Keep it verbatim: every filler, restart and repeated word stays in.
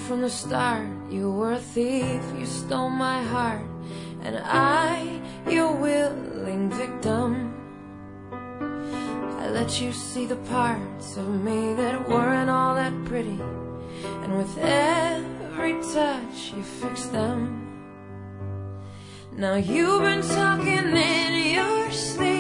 from the start. You were a thief, you stole my heart, and I, your willing victim. I let you see the parts of me that weren't all that pretty, and with every touch you fixed them. Now you've been talking in your sleep